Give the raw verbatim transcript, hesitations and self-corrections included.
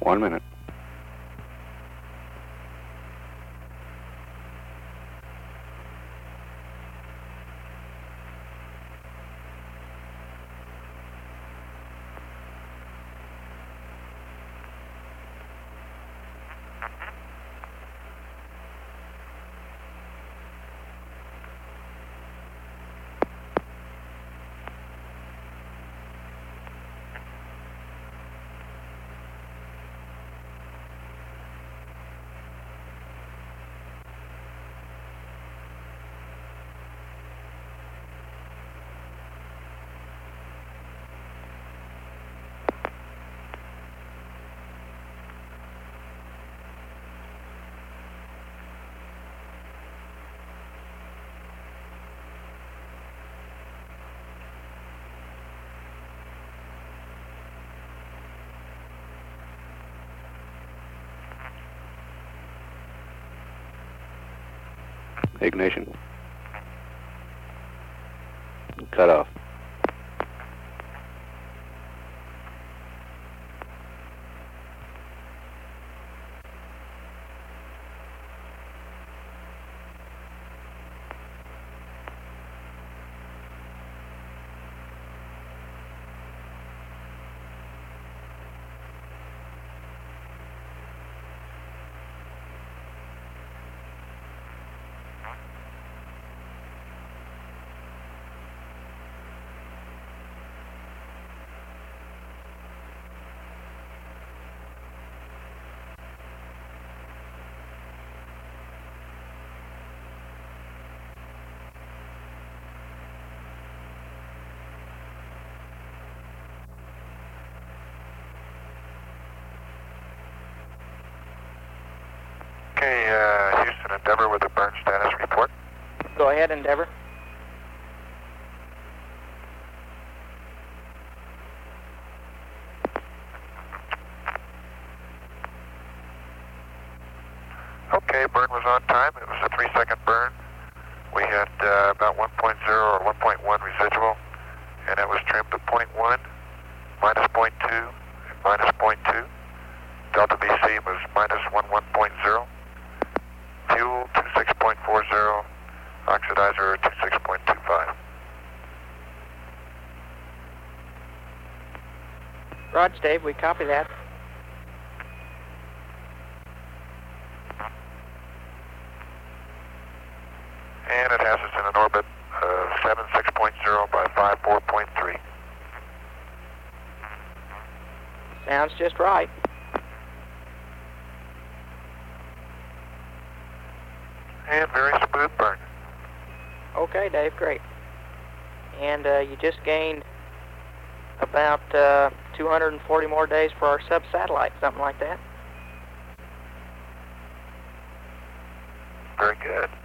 One minute. Ignition. Cut off. Okay, uh, Houston Endeavor with a burn status report. Go ahead, Endeavor. Okay, burn was on time. It was a three second burn. We had uh, about one point zero or one point one residual, and it was trimmed to zero point one, minus zero point two, and minus zero point two. Delta V C was minus eleven point zero. Fuel twenty-six point four zero, oxidizer twenty-six point two five. Roger, Dave, we copy that. And it has us in an orbit of seventy-six point zero by fifty-four point three. Sounds just right. And very smooth burn. Okay, Dave, great. And uh, you just gained about uh, two hundred forty more days for our sub-satellite, something like that. Very good.